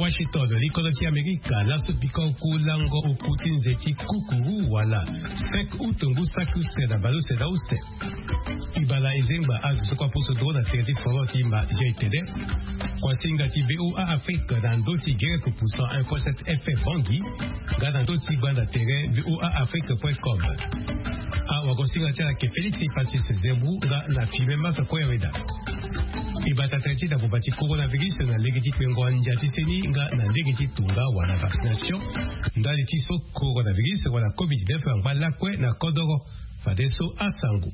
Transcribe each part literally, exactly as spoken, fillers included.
Washington likoloti Amerika la supiko kulango ukutin zeti kukuru wala cinq août ngusaku seda balo seda uste ibala ezemba azu sokwa puso drone terdi foroti ma J T D kwa singa ti V O A Afrique dans doti gere kupuso un point sept F M Bangi ga dans doti banda tere V O A Afrique point com a wakosinga tia ke Félix Francis Zembu ga na filme masa kwa weda ibata treti da bubati coronavirus na legiti pengo njati seni nga na legiti tunga wana vaccination ndali tiso coronavirus wala covid dix-neuf ngala kwe na kodoro fadeso asangu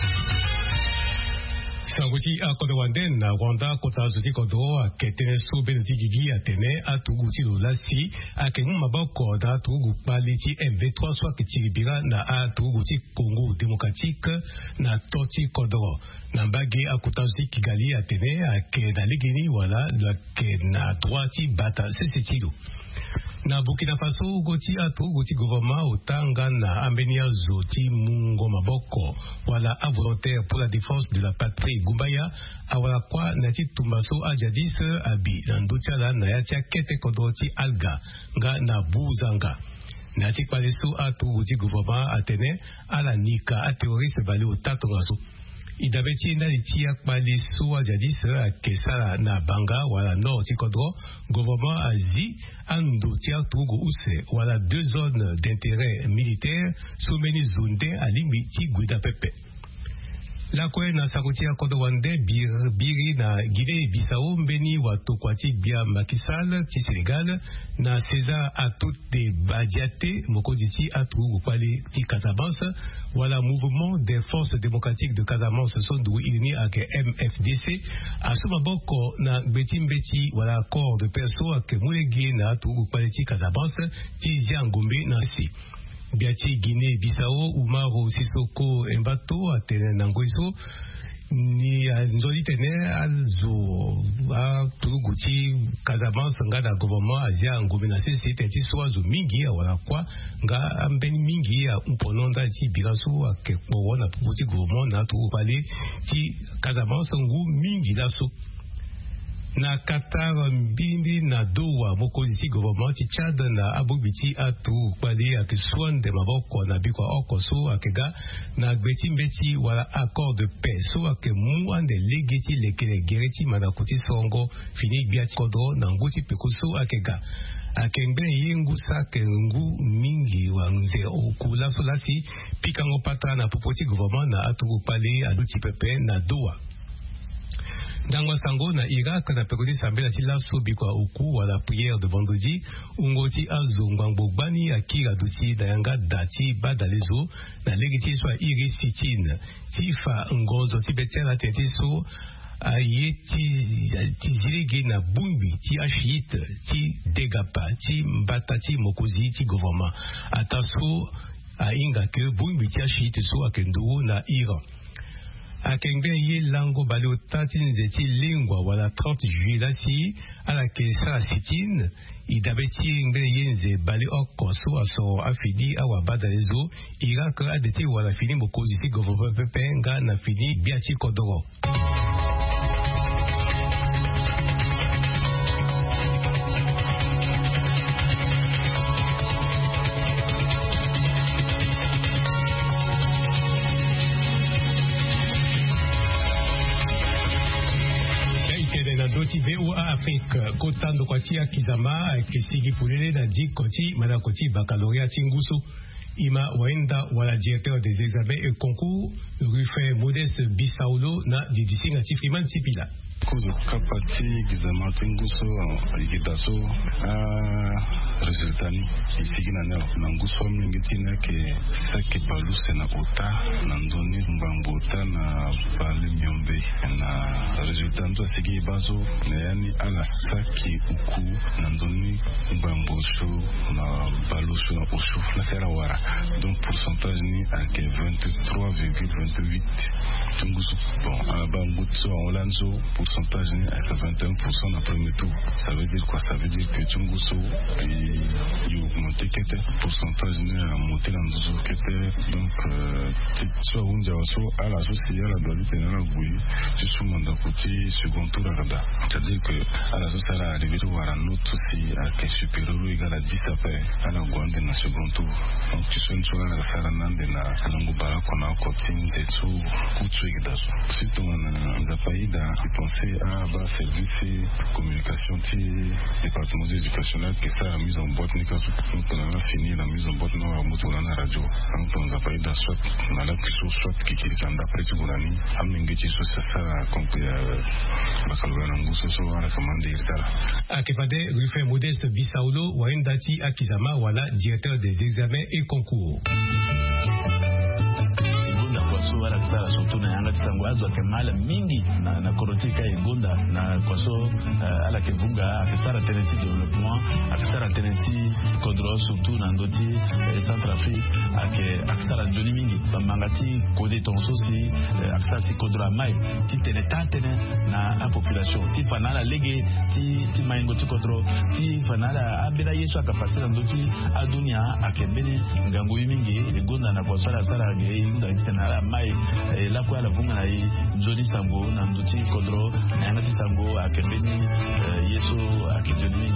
sanguti a kodowande na Rwanda kota zuti kodo a ketene so benoti gigi a tene a tuguti lo lasi a kemu maboko da tugu paliti M V trois soit kitiribira na a tuguti Congo démocratique na toti kodoro na mbage a kota zuti Kigali a tene a ke na ligini wala la ke na droiti bata sesitilo na Burkina Faso goti atu goti gouvernement otanga na ambenia zoti mungo maboko wala a volontaire pour la défense de la patrie Gumbaya awala kwa nati tumbaso a jadis abi na nduchala na yatia kete kodoti alga nga na buzanga nati palesu atu goti gouvernement atene ala nika a terroriste bali otato ngaso idabeti na litia kpali suwa jadis a kesala na banga wala nord tikodro gouvernement azi ando tia tugo use wala deux zones d'intérêt militaire soumeni zonde alimi ti guida pepe la kwe na sakutia kodo wande bir, biri na Guinée Bissau mbeni watu kwati bia makisal ti Sénégal na César atout de badiate mokozi ti atu kwali ti Casamance wala mouvement des forces démocratiques de Casamance sont doué ilini ak M F D C asuma boko na beti mbeti wala accord de perso ak mulegi na atu kwali ti Casamance ti Ziangombe na si biati Guinée Bissau Umaro Sissoko Mbato atene nangoiso ni nzoli tene alzo a tuguti Casamance ngada gouvernement azia ngombe na sisi tenti swazo mingi ya wala kwa nga ambeni mingi ya umpononda ti biraso akekpo wona puti gouvernement na tu pale ti Casamance ngu mingi laso na Qatar mbindi na Doha mokozi ti gouvernement ti Tchad na abobiti atu kwali ak swan de maboko na bikwa okoso akega na gbeti mbeti wala accord de paix so ak mu ande legeti lekele gereti manakuti songo fini biati kodro na nguti pekoso akega akengbe yengu sakengu mingi wanze okula so lasi pikango pata na popoti gouvernement na atu pale aduti pepe na Doha Dans sango na Irak na pekodi sambela ti laso bikwa uku wala prière de vendredi ungoti azongwango bani akira dusi da yanga dati badalezo na legiti so iri sitin ti fa ngozo ti betela tentiso ayeti ti zilegi na bumbi ti ashite ti degapa ti mbata ti mokozi ti gouvernement ataso a inga ke bumbi ti ashite so akendo na Iran akengbe ye lango balo tatin zeti lingwa wala trente juillet lasi ala ke sa sitin idabeti ngbe yenze bali okoso aso afidi awa badalezo Irak adeti wala fini mokozi ti gouvernement pepenga na fini biati kodoro V O A Afrique kotando kwatia kizama kisigi pulele na dik koti mada koti baccalauréat tinguso ima waenda wala directeur des examens et concours Rufe Modeste Bissaulo na didisinga tifriman tipila kuzo kapati kizama tinguso alikidaso a resultani isigina na nanguso mlingitina ke sake baluse na ota na ndoni mbambota na pale myombe na resultanto asigi bazo na yani ala saki uku na ndoni mbamboso na balusu na osu na kera wara donc pourcentage ni ake vingt-trois virgule vingt-huit tungusu bon là-bas Ngutso en Olanzo, pourcentage à vingt et un pour cent dans le premier tour. Ça veut dire quoi? Ça veut dire que Tchunguso il a augmenté quelques pourcentage a monté dans deux autres quelques. Donc soit on dit à la société à la Brazil tenir la bouille juste au mandat côté second tour à Gada. C'est-à-dire que à la société à arriver à un autre aussi à qui supérieur ou égal à dix après à la Guande dans le second tour. Donc tu sais une chose à la Saranande na Langubara qu'on a côté Nzetsu Kutsu Egdasu. Si on n'a pas eu de penser à bas service communication du département d'éducation là que ça a mise en boîte nika donc on a fini la mise en boîte non à motola na radio donc on n'a pas eu de soit on a la question soit qui qui kanda après tu golani amengechi so ça ça compris bakalora nguso so ala commande irtala akifade Ruffin Modeste Bisaulo Waendati Akizama wala directeur des examens et concours. Wala kisara surtout na yanga tisango azo kemala mingi na na korotika egonda na kwaso uh, ala kevunga akisara tenenti development akisara tenenti kodro surtout na ndoti eh, Centrafrique ake akisara joni mingi bamangati kode tonso si eh, akisara si kodro mai ti teneta tene na a population ti fanala lege ti ti maingo ti kodro ti fanala abira yesu akafasira ndoti adunia akembene ngangu mingi egonda na kwaso ala sara ge inda na mai e la kwa la vunga na i Johnny Sango na nduti kodro na ngati Sango akembeni yeso akijoni.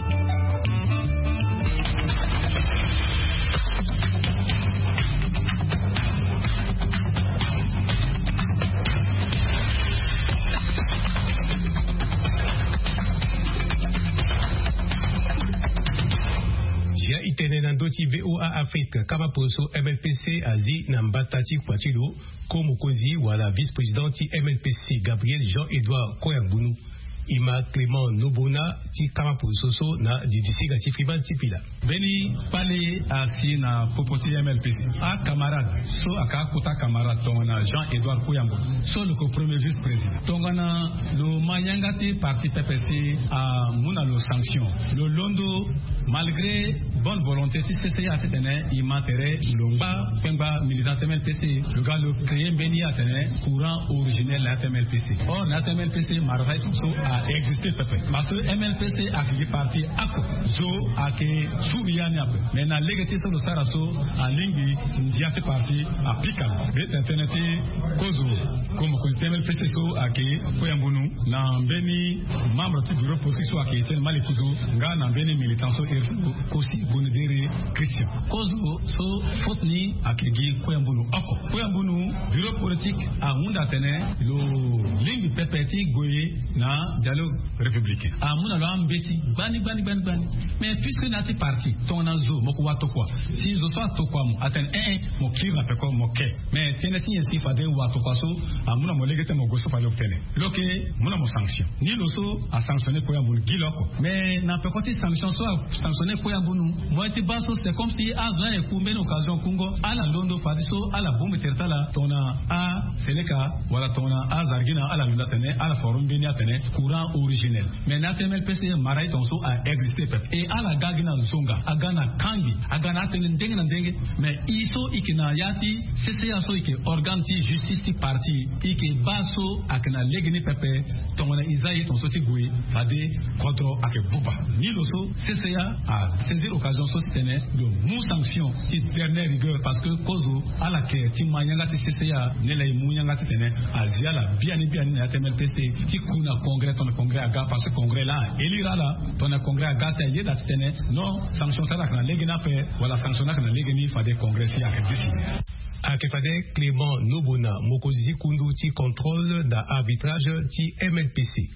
Jia itene na ndoti V O A Afrique kama poso M L P C azi na mbatati kwachilo comme kozi wala vice-président M L P C Gabriel Jean-Edouard Koyambunu ima Clément Nobona ti kama pososo na didisiga ti friban ti pila beni pale asi na popoti M L P C a camarade so aka kota camarade tongana Jean-Edouard Koyambunu so le premier vice-président tongana lo manyangati parti P P C a muna lo sanction lo londo malgré bonne volonté ti C C A tene ima tere lomba pemba militant M L P C le gars le créé beni atene courant originel la M L P C or na M L P C marai so a existé pepe parce que M L P C a qui parti ako zo ake souriani après mais na legati so lo saraso a lingi ndiate parti a pikal bet internet kozo comme ko M L P C so ake Koyambunu na beni membre du bureau politique so ake tel malikudu nga na beni militant so kosi bonedere Christian kozo so fotni ake gi Koyambunu ako Koyambunu bureau politique a munda tene lo lingi pepeti goye na dialogue républicain a muna lo ambeti bani bani bani bani mais puisque nati parti ton nazo moko wato kwa si zo so to kwa mu aten eh mo kira pe ko mo ke mais teneti yesi fade wato kwa so a muna mo legete mo goso fa l'obtenir loke muna mo sanction ni lo so a sanctionner Koyambunu giloko mais na pe côté sanction so a sanctionner Koyambunu mo eti baso c'est comme si a grand et kumbe occasion kungo ala londo fadiso ala bombe tertala tona a seleka wala tona a zargina ala lunda tene ala forum beni atene courant originel mais na M L P C marai tonso a existé et ala gagina zonga agana kangi agana tene ndenge na ndenge mais iso ikina yati C C A so ike organe ti justice ti parti ike baso akina legini pepe tongona izayi tonso ti gui fade kontro ake buba ni loso C C A a saisir occasion so tene de mou sanction ti dernière rigueur parce que kozo ala ke ti manyanga ti C C A ne lay munyanga ti tene aziala biani biani na M L P C ti kuna congrès ton congrès aga parce que congrès là élira là ton congrès aga c'est yeda ti tene non sanction ça la legina fait wala sanction na legini fa de congrès si ake décider akefade Clément Nobona mokozi kundu ti contrôle da arbitrage ti M L P C.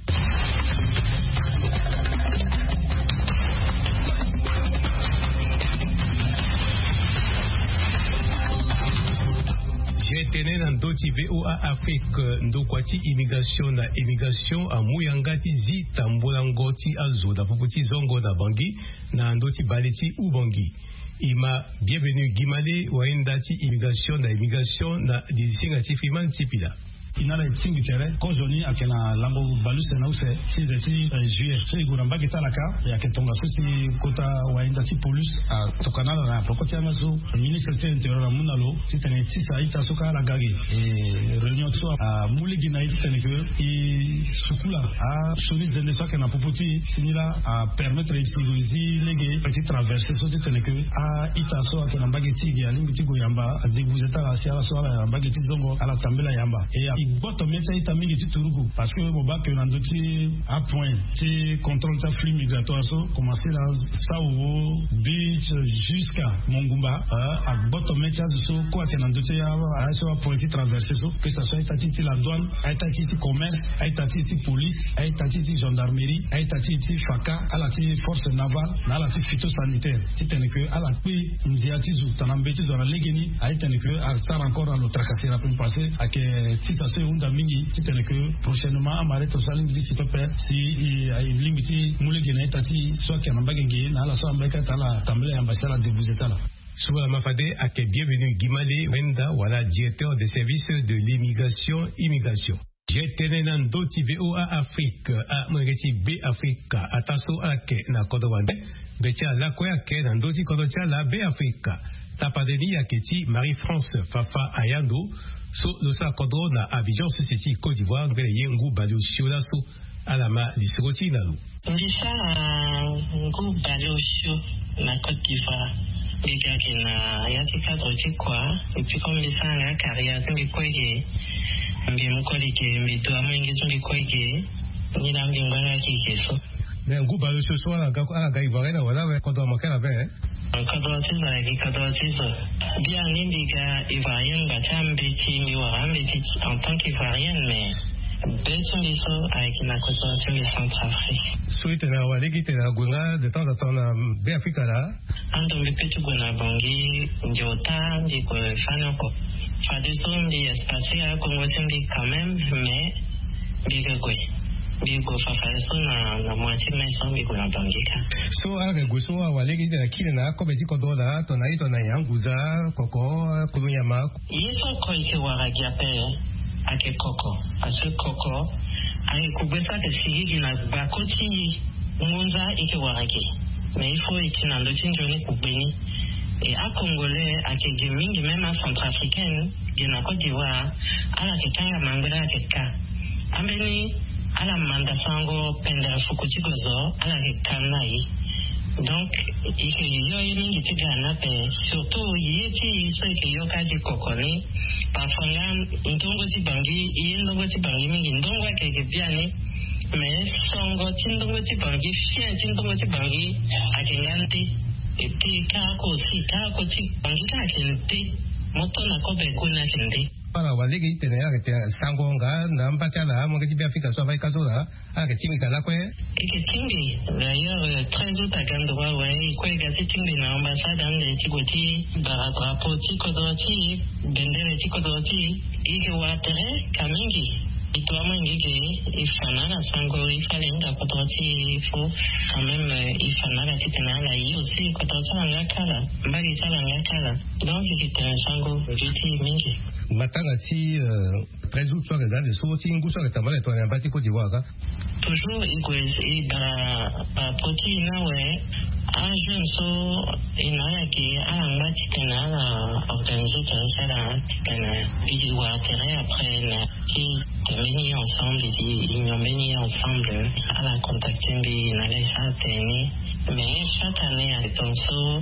Tenen nan doti V O A Afrique ndokwati immigration na immigration a muyangati zi tambulangoti azo da poputi zongo da bangi na ndoti baleti ubangi ima bienvenue Gimale waendati immigration na immigration na disinga tifriman tipila inala tingi tere ko joni akena lambo baluse na use si de ti juillet so iguramba kitalaka ya ketonga susi kota waenda ti police a tokanala na pokoti amazu ministre de l'intérieur munalo ti tene ti sa ita suka la gagi e réunion so a muligi na iti tene que i sukula a solis de ne soka na popoti sinila a permettre ici lege petit traverser so ti tene que a ita so akena bageti gi alimbi goyamba a deguzeta la sia la so la bageti zongo ala tambela yamba e a igboto meta ita mingi ti turugu parce que mo ba que na ndoti a point ti contrôle ta flux migratoire so commencer là Sao Beach jusqu'à Mongumba a igboto meta so ko akena ndoti ya a so a point ti traverser so que ça soit ita ti la douane ita ti commerce ita ti police ita ti gendarmerie ita ti faka ala ti force navale na ala ti phytosanitaire ti tene que ala pe nziatizu tanambeti dans la legeni aitene que à ça encore à l'autre casser la plus passer à que si ça se unda mingi si tene que prochainement amare to saling d'ici pepe si ai limiti mulegena tati soit que nambagenge na la so ambeka tala tambela ambassadeur de Bouzetala. Soua Mafade a que bienvenue Guimale Wenda wala directeur des services de l'immigration immigration. Jetene nan do T V O a Afrique a mwengeti B Afrique a taso a ke na kodowande becha la kwe a ke nan do ti kodocha la B Afrique tapadeni a keti Marie-France Fafa Ayando so lo sa kodro na Abidjan Society Côte d'Ivoire ngele yengu balu shiola so alama lisiroti nalu Ndisa ngu balu shio na Côte d'Ivoire Liga kina yati kadro ti kwa et puis comme lisa nga carrière ngi kwege ngi mukolike mbi to amengi ngi kwege ni na ngi ngwana ki keso mais ngu balu shio so ala ga ala ga ivoire wala we kodo makela be kodo tiza ki kodo tiza bien ni liga ivoirien ba tambi ti ni wa ambi ti en tant qu'ivoirien mais Beso liso avec la coopération du Centrafrique. Suite na waligi tena gunga de temps en temps na B Afrique là. Ando mpetu guna bongi njota ndi ko fanako. Fadiso ndi espace ya Congo ndi quand même mais biga kwe. Bigo fafaiso na na moitié maison bigo na bangika. So aga guso wa waligi tena kile na ko beti ko dola to na ito na yanguza koko kulunyama. Yeso ko ite waragia pe. Ake koko ase koko ai kubesa ke sigi na bakoti ngonza ike warake mais il faut itina ndo tinjoni kubeni et à congolais ake gemingi même à centrafricaine gena Côte d'Ivoire ala ke tanga mangera ke ka ambeni ala manda sango pendera fukuti gozo ala ke kanai donc ike yo yini tigana pe surtout yiti so ike yo kaji kokoni parfois ndongo ti bangi ndongo ti bangi mingi ndongo ke ke biane mais songo ti ndongo ti bangi fien ti ndongo ti bangi akengante et puis ka ko si ka ko ti bangi ka kente moto na ko be ko na kente para waligi tene ya ke sangonga na mpachala mo ke ti Afrika so vai kazola a ke timi kala kwe ke timi d'ailleurs très autre endroit ouais ko ga ti timi na ambassade en ti goti bara drapeau ti ko doti bendere ti ko doti ike watere kamingi ito mangige ifanana sango ifale nda ko doti fo quand même ifanana ti tena la yi aussi ko doti na kala mbagi tala ngakala donc ite sango viti mingi matanga ti très août soit regarde so ti nguso ka tamale to na bati Côte d'Ivoire toujours iguezi ba ba poti na we a jeune so ina ki a ngati tena la organiser ça là tena vidéo intérêt après na qui terminer ensemble ils ont mis ensemble à la contacter bi na les ateni mais chaque année à tonso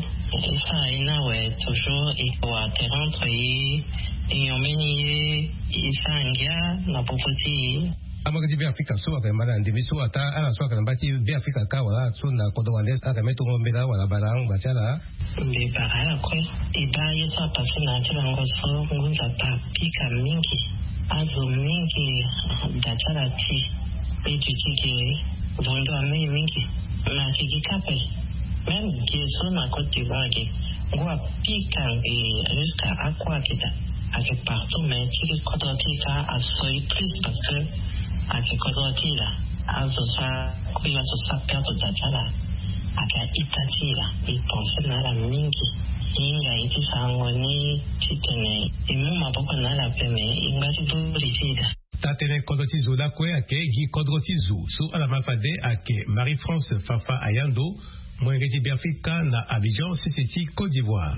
ça ina we toujours il faut atteindre entre ils ont mis isangia na popoti amaka ti B Afrika so ka mara ndimi so ata ala so ka mbati B Afrika ka wala so na ko do wande aka meto ngombe la wala barang bachala ndi barala ko iba yesa pasina ti ngo so ngunza pa pika mingi azo mingi dachala ti pe ti ti vondo ame mingi na ti kape même qui so na Côte d'Ivoire ngwa pika e jusqu'à aqua kita avec partout mais ti ko do ti ka asoi plus parce que ake kodotila azo sa kuila so sa perto dachala aka itatila iponse na la mingi inga iti sangoni titene imu maboko na la peme inga ti bulisida tatene kodrotizo la kwe ake gi kodrotizo su alamafade ake Marie-France Fafa Ayando mwengeti Biafrika na Abidjan Sisiti Côte d'Ivoire.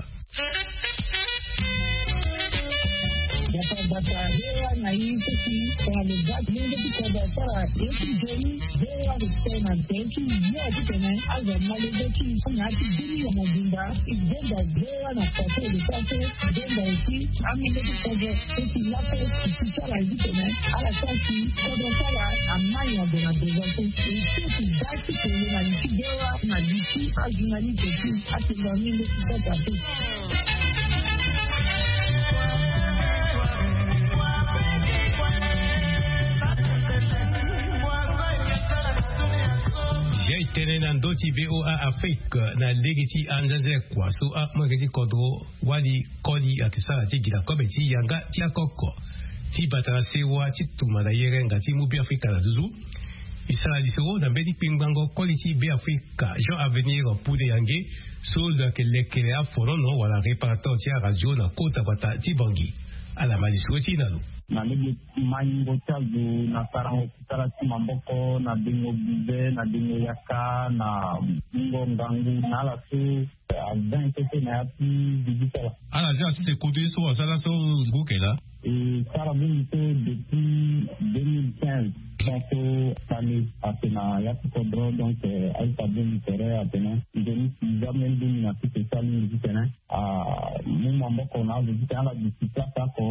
Data data hewa na hii sisi kwa mzaki mwenge pika data eki jeni hewa rikena teki yua kitene aza malezeki ngati diri ya mojimba izenda hewa na kate lisase denda eki amine pika eki lape kisala kitene ala kasi kodo sala amanya dona dezante eki dati kwenye na niki hewa na diki ajunani teki ati mwamine pika dati. Jai tene na ndoti V O A Afrique na legiti anjanze kwa so a mwengeti kodro wali kodi atisala ti gila kobe ti yanga ti akoko ti batara sewa ti tumada yerenga ti mubi Afrika na zuzu isala disero na mbedi pingbango kodi ti B Afrika Jean Avenir pude yange so le ke lekele a forono wala reparateur ti a radio na kota bata ti bangi ala malisiro ti nalo na lebe mango chazu na sarango kitara ti mamboko na dingo bize na dingo yaka na dingo ngangu na la su a vingt tete na yapi digitala ala ja se kudu so asala so ngukela et sara bunito depuis deux mille quinze donc année atena yapi kodro donc aita buni tere atena ndeni jamais buni na tete sali ditena a mu mamboko na digitala disipla ko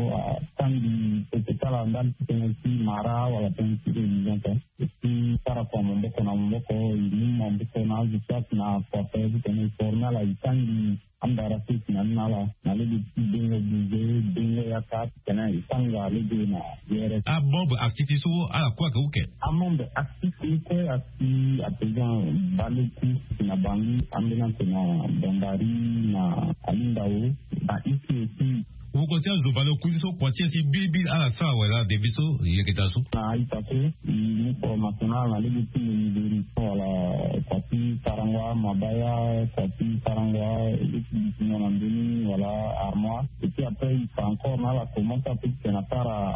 tangi tetala ndani tenesi mara wala tenesi nzonte esi para kwa mamboko na mamboko ni mamboko na disat na kwa pezi tenesi formal itangi ambara sisi na nala na lebe dingo bize dingo yaka tena isanga lebe na yere a bombe activité so ala kwa ka uke a bombe activité asi apejan baleku na bangi ambulance na bandari na alindao na isi esi ukotia zubalo kuziso kwatia si bibi ala sawa wala debiso yeketaso na itaso ni formational na lebe ti ni wala kwati tarangwa mabaya kwati tarangwa ici na ndini wala armoire et puis après il faut encore na la commence à pitcher na para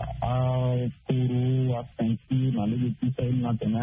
a kuru a ceinture na lebe ti sai na tena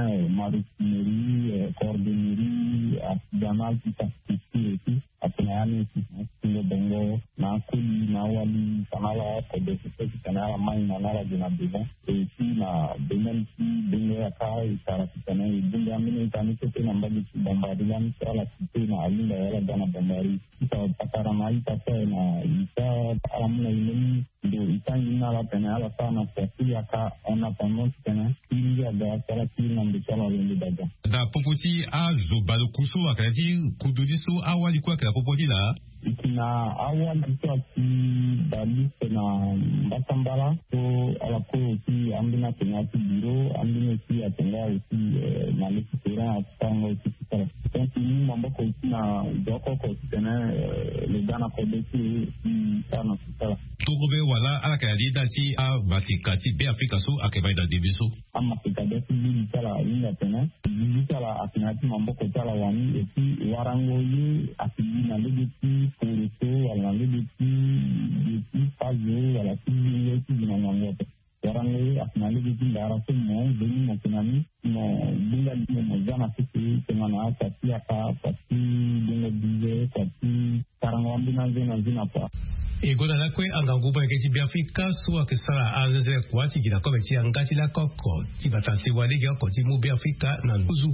marinerie cordonnerie artisanal tout ça ici atenani sio bongo na kuli na wali sanala ko de se kanala mai na nala de na besoin et puis na domaine qui dingo ya kai tara kitana dingo amini tani ko tena mbali bombardé la sala cité na alinda yala dana bombari ita patara mai tata na ita amna ini do ita ina la tena ala sana kwa aka ona pamoja tena ili ya da sala kina mbichala wende daga da popoti a zobalo kuso akati kududiso awali kwa ka popoti la ikina awali kwa ki dalise na mbasambala so ala ko ki ambina tena ti biro ambina ki atenga usi na lekitera atango ti kitara donc ni mambo ko na doko ko tena le dana ko de ki sana kitara togobe wala ala ka lida ti a basikati be Afrika so akeba da debiso amma kitade ti bitala ina tena bitala atinati mambo ko tala wani et puis warango yi atina legiti pour wala legiti depuis fazo wala ti ti na nangote warango yi atina legiti dara so mo deni mo tinani mo dinga ni mo jana sisi tena kati aka kati dinga bize kati karango ambina zena zina pa Egola la kwe anganguba ngeti Biafrika suwa kesara anze kwa ti gila kobe ti angati la koko ti batanse wale gya ko ti mu Biafrika na nduzu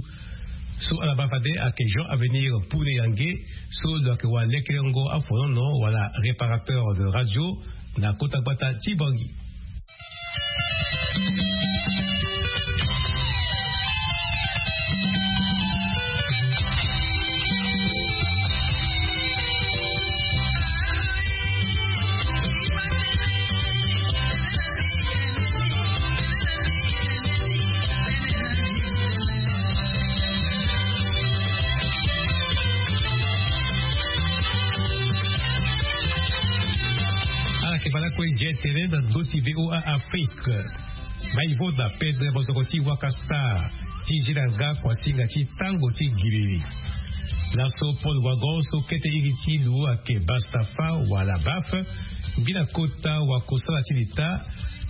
so ala bafade ake Jean Avenir Pune yange so lo ke wa lekengo afono wala réparateur de radio na kota bata ti bangi. Tene na doti V O A Afrique maivo da pedra bozokoti wakasta ti jiranga kwa singa ti tango ti giriri laso Paul Wagon so kete iriti lu ake bastafa wala baf bila kota wa kosala ti lita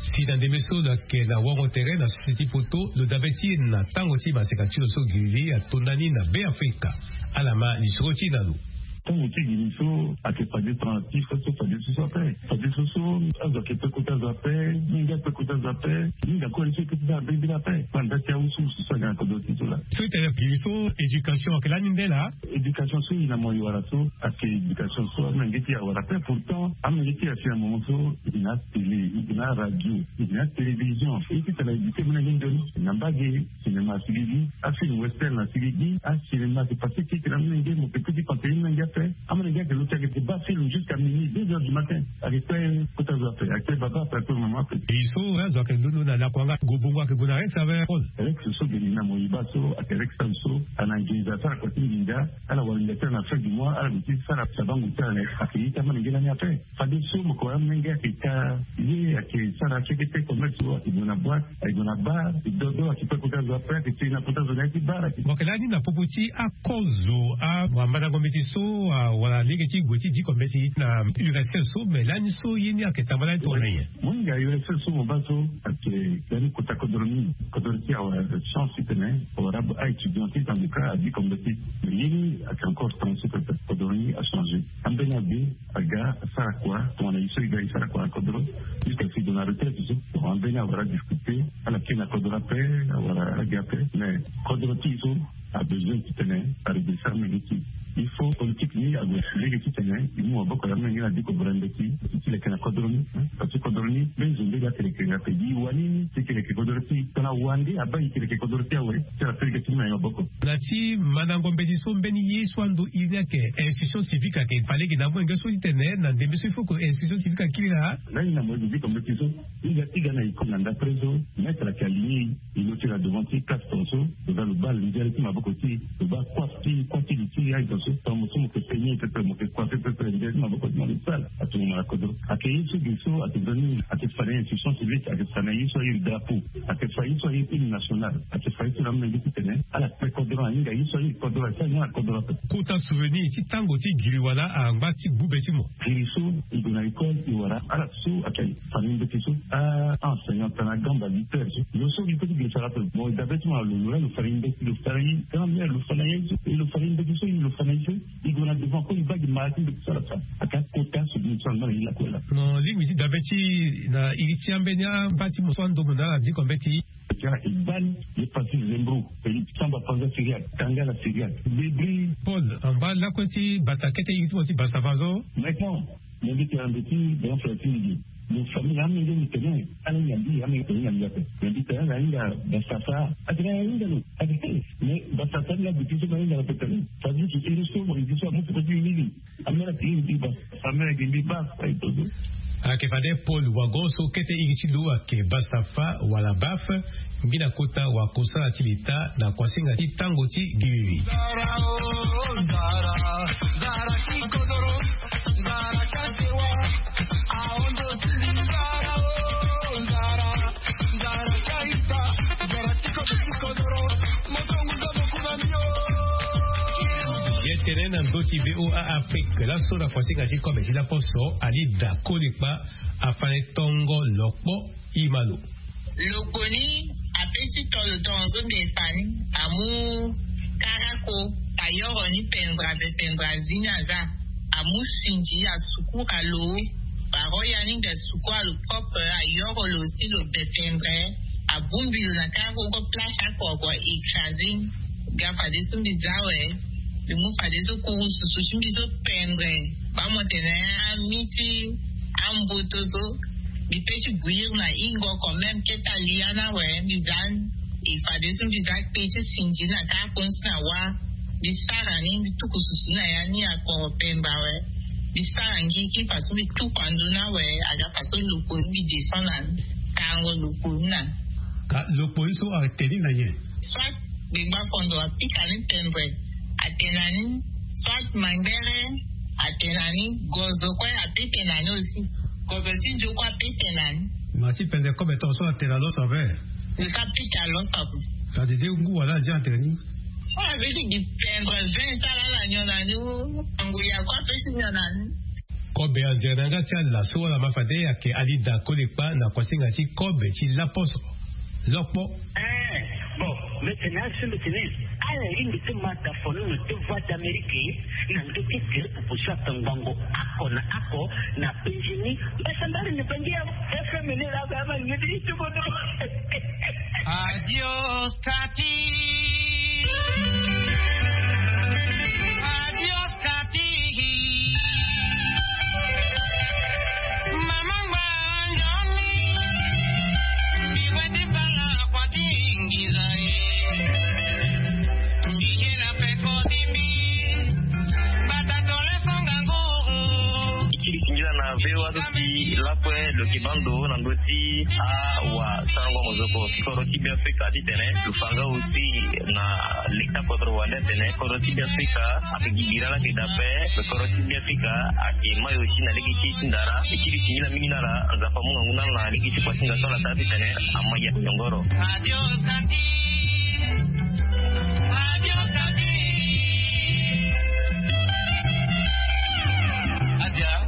si dans des messages que na wango terrain na société poto le dabeti na tango ti ba sekatio so gili atonani na be Afrika alama lisoti nalu Tango ti gili so ake pade transitif so pade so ape pade so so azo ke pekuta zape ninga pekuta zape ninga ko ni ke ta be bila pe panda ti usu so ga ko do ti so la so ite gili so éducation ke la nindela éducation so ina mo yora so ake éducation so na ngeti awara pe pourtant am ngeti a fait un moment so ina télé ina radio ina télévision et qui t'a éduqué mon ngendo nambage cinéma sigidi a film western na sigidi a cinéma de passé qui t'a amené ngendo mo petit contenu ngenda amana ngenda que l'autre qui bat film jusqu'à minuit deux heures du matin avec quoi kota zape avec baba après tout moment et so razo ke lulu na la kwanga gobongwa ke bona rex avec avec ce so de na mo ibaso avec so anaingiza sana kwa tinginga ala walinda na fin du mois ala biti sana sabangu tana akita mana ngena nyape fadi so mo ko amenga kita ye ake sana chekete commerce wa ibona boîte ibona bar dodo akipa kota zape que tina kota zape bar mokelani na popoti a kozo a mwambana competition wala ligeti gweti di komesi na urese so melani so yini aketambala tourner munga urese so mo baso ake dani kota kodoroni kodorki awa chance tene ora a étudiante dans le cas a dit comme petit yini ake encore trente kodoroni a changé ambena bi aga sarakwa ton iso iga sarakwa kodoro jusqu'à ce de la retraite so ambena wala discuter ala kina kodora pe wala agape mais kodoroti so a besoin de tenir à redescendre l'équipe. Il faut politique ni à gauche l'équipe tenir il nous a beaucoup la main il a dit que brand qui qui les kana kodoroni parce que kodoroni ben zombe ga tele que ngape di wani c'est que les kodoroti kana wandi abai que les kodoroti awe c'est la tele que m'a beaucoup lati madame compétition beni yeswando il y a que institution civique que fallait que d'abord ngaso tenir na dembe il faut que institution civique qui là là il a moi dit compétition il y a il gana iko nanda preso mettre la caline il le tire devant qui quatre tonso devant le bal il dit m'a beaucoup ti le bas quoi ti quoi ti ti ai tonso tomo somo que peigner que peut monter quoi peut peut il dit m'a beaucoup demandé ça à tout moment à kodo à que isso disso à te donner à te faire une institution civique à te faire une so il drapeau à te faire une so une national à te faire une ramener qui tenait à la précodora inga isso il kodora ça na kodora kuta souvenir ti tango ti giriwala a ngati bubeti mo giriso il dona école il wala à la sou à quel famille de kiso à enseignant à la gamba litère yo so il peut dire ça bon d'abord moi le le faire une le faire quand même le faire et le faire une kiso il le faire il dona devant quoi il va de martin de ça là à quatre quota sur une sonne il la cola non limite d'abord ti na il tient benya bati mo sondo mo na di competi il ban le parti Zembro il samba panza Syria tanga la Syria bébé Paul en bas là quand tu batakete il tout basta vazo maintenant mon dit un petit dans ce film nous famille là mais il tenait allez il dit il tenait il dit il dit là il a Bastafa adrien il dit adrien mais Bastafa là depuis ce moment il a peut-être ça dit qu'il est sur il dit ça moi c'est une ligne amena il dit Bastafa mais il dit pas et tout ake fade Paul wagoso kete igisilu ake Bastafa wala baf ngina kota wakosa atilita na kwasinga ti tango ti giri zara o zara zara ki kodoro zara chatewa aondo ti zara o zara zara kaita zara ti kodoro motongu zabo kunamio yetene na ndoti V O A Afrique la sola kwasinga ti kombe ti la poso ali da kolikpa afane tongo lokpo imalo lokoni apesi tolo tonzo befani amu karako ayoro ni pendra be pendra zinaza amu sinji ya suku alo baroya ni de suku alo propre ayoro lo si lo bependre abumbi lo na kako ko place ako ko ikrazin gafa de sumbi zawe de mu fa de so ko susu sumbi so pendre ba motene amiti ambotozo bipesi bouillir na ingo quand même keta liana we bizan e fade sun bizak pesi sinjina ka konsna wa bisara ni bituku susuna ya ni akoro pemba we bisara ngi ki faso bi tu panduna we aga faso luko bi desana tango luko na ka luko iso a teni na ye soit bigba fondo a pikani pembe atenani soit mangere atenani gozo kwa a pikenani aussi Conversion de quoi pétenan. Mati pende comme étant soit à l'os avec. Nous sommes plus à l'os avec. Ça dit où voilà j'ai entendu. Ah, mais c'est du pendre vingt ça là là n'y en a nous. Angouya quoi fait si n'y en a nous. kobe azernanga tia la so la mafade yake ali da kolekpa na kwasinga ti kobe ti laposo lokpo eh bon maintenant ce maintenant ala ringi te mata fono no te voix d'Amérique na ndo ke ke pour chaque bango ako na ako na penjini basambali ne bangia F M ni la kama ngidi tu bodo adios Kati adios Kati mama ngani biwe de bala kwa dingiza lapwe lo kibando na ngoti a wa sango mozoko koroti bi Afrika di tene lufanga usi na lika potro wale tene koroti bi Afrika akigibira la kidape koroti bi Afrika akimayo china liki chindara ikiri china minara za pamunga nguna na liki kwa singa sola tati tene amaya nyongoro adios Kati adios Kati adia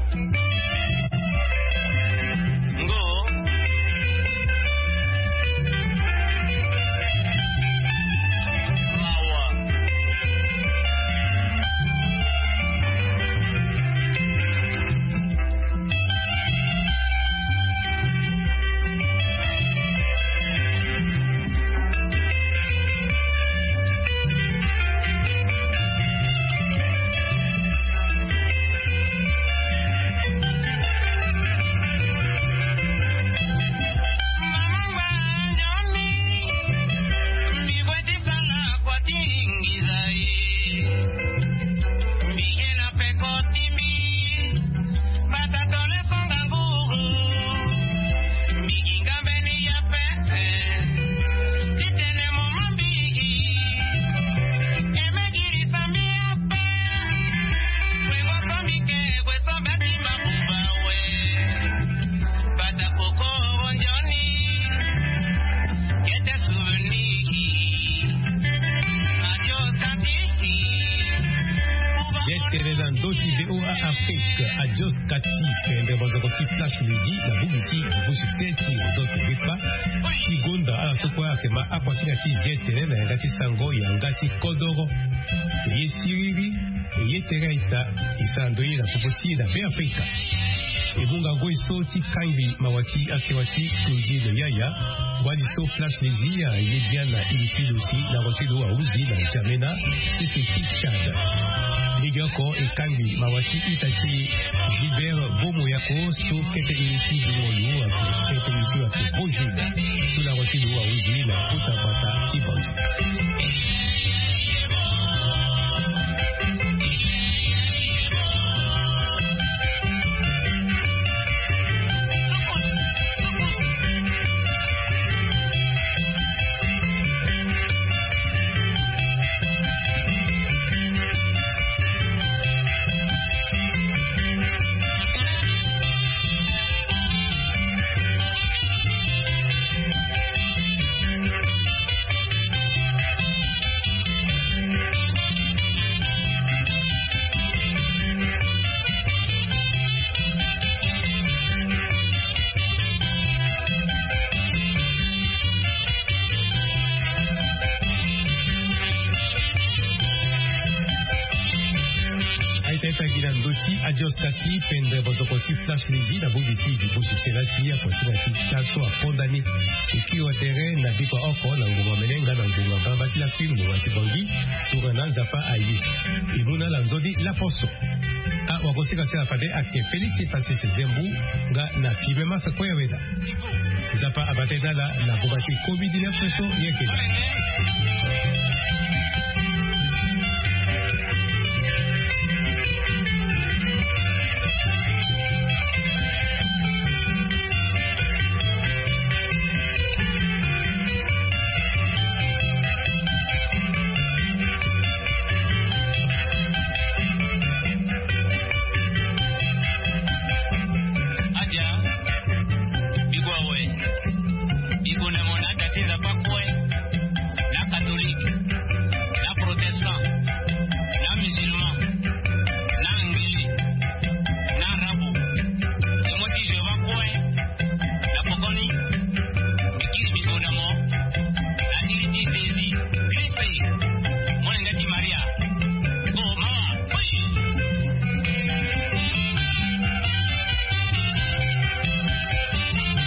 Adios Kati, pende bozokoti Flash Lady, la bubiti, bu succès ti d'autres dépa, ti gonda ala sokwa ke ma akwasina ti jetene na ngati sango ya ngati kodoro. Ye siriri, ye tereita, isando ye la popoti la be Afrika. E bunga goi so ti kangi mawati asewati kluji de yaya, wadi so Flash Lady ya ye bien na iliti dosi na rochido wa uzi na jamena, c'est ti Chad. Ligako e kangi mawati itachi Gilbert Bomoyako so kete iliti dumolu ake kete iliti ake bojula sous la route de Waouzi la Kutapata Tibanji. Adios Kati, pende bozokoti Flash Lady, la bubiti du succès la tia, kosinati taso a condamné. Et qui au terrain n'a dit pas encore, n'a ngoma melenga, n'a ngoma bambasi la film, n'a wati bangi, tourena zapa aïe. Et muna la nzodi la poso. A wakosi kati la fade ake Félix est passé ses zembou, ga na fibema sa koya weda. Zapa abateda la, na bubati covid dix-neuf so, yekeda.